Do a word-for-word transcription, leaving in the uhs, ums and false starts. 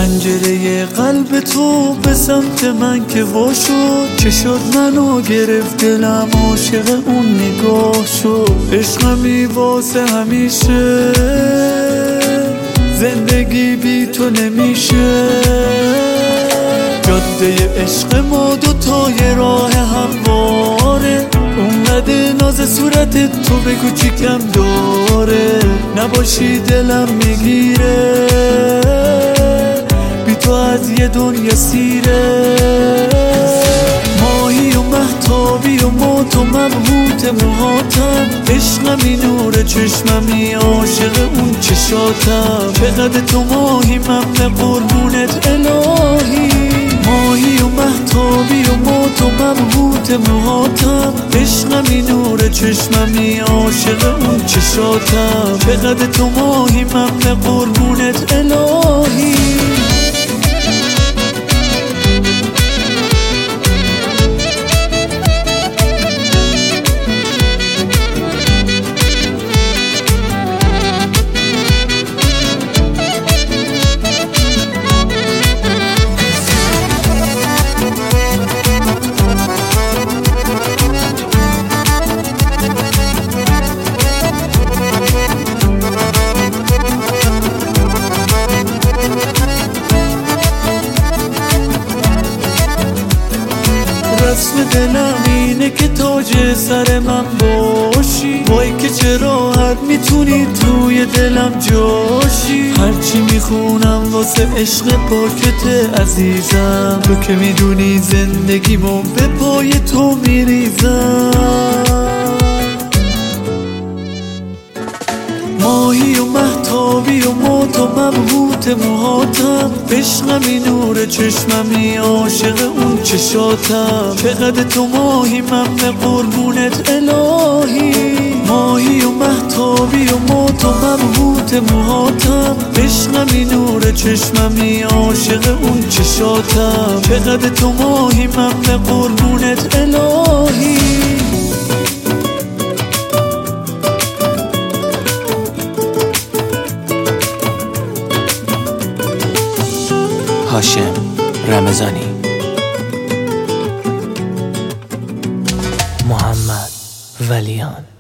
پنجره قلب تو به سمت من که وا شد، چه شد منو گرفت دلم عاشق اون نگاه شد. عشقمی واسه همیشه، زندگی بی تو نمیشه. جاده عشق ما دوتای راه همواره، اونقدر ناز صورت تو بگو چی کم داره. نباشی دلم میگیره، بی تو از یه دنیا سیره. ماهی و مهتابی و موت و مبهوت موهاتم، عشقمی نور چشممی عاشق اون چشاتم. چقدر تو ماهی من به قربونت الهی. ماهی و مهتابی و موت و مبهوت موهاتم، عشقمی نور چشممی عاشق اون چشاتم. چقدر تو ماهی من به قربونت الهی. رسم دلم اینه که تاج سر من باشی، وای که چه راحت میتونی توی دلم جاشی. هرچی میخونم واسه عشق پاکت عزیزم، تو که میدونی زندگیمو به پای تو میریزم. ماهی و مهتابی و موت و مبهوت موهاتم، عشقمی نور چشممی عاشق اون چشاتم. چقدر تو ماهی من به قربونت الهی. ماهی و مهتابی و موت و مبهوت موهاتم، عشقمی نور چشممی عاشق اون چشاتم. چقدر تو ماهی من به قربونت الهی. هاشم رمضانی، محمد ولیان.